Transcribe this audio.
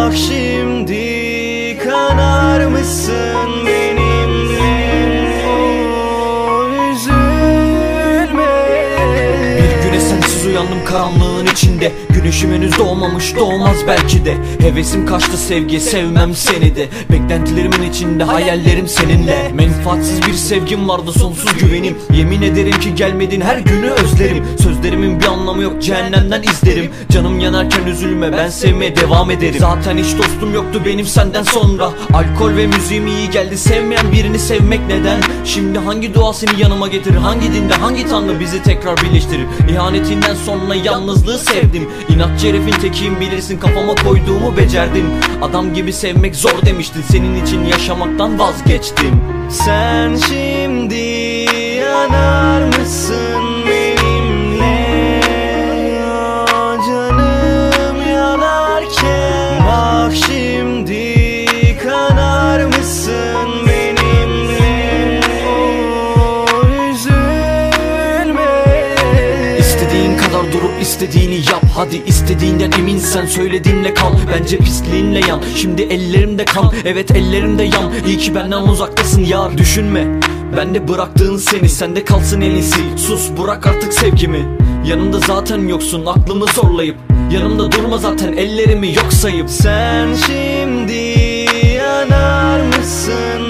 Bak şimdi kanar mısın benimle? Üzülme. Bir güne sensiz uyandım karanlığın içinde. Güneşim henüz doğmamış, doğmaz belki de. Hevesim kaçtı sevgi, sevmem seni de. Beklentilerimin içinde hayallerim seninle. Menfaatsiz bir sevgim vardı, sonsuz güvenim. Yemin ederim ki gelmedin, her günü özlerim. Sözlerimin bir anlamı yok, cehennemden izlerim. Canım yanarken üzülme, ben sevmeye devam ederim. Zaten hiç dostum yoktu benim senden sonra. Alkol ve müziğim iyi geldi, sevmeyen birini sevmek neden? Şimdi hangi dua seni yanıma getirir? Hangi dinde, hangi tanrı bizi tekrar birleştirir? İhanetinden sonra yalnızlığı sevdim. İnatçı herifin tekiyim bilirsin, kafama koyduğumu becerdim. Adam gibi sevmek zor demiştin, senin için yaşamaktan vazgeçtim. Sen şimdi yanar mısın benimle? Canım yanarken bak şimdi kanar mısın benimle? Üzülme. İstediğin kadar durup istediğini yap. Hadi istediğinden eminsen söylediğinle kal. Bence pisliğinle yan, şimdi ellerimde kan. Evet ellerimde yan, iyi ki benden uzaktasın yar. Düşünme, ben de bıraktığın seni, sende kalsın en iyisi. Sus, bırak artık sevgimi. Yanımda zaten yoksun, aklımı zorlayıp. Yanımda durma zaten, ellerimi yok sayıp. Sen şimdi yanar mısın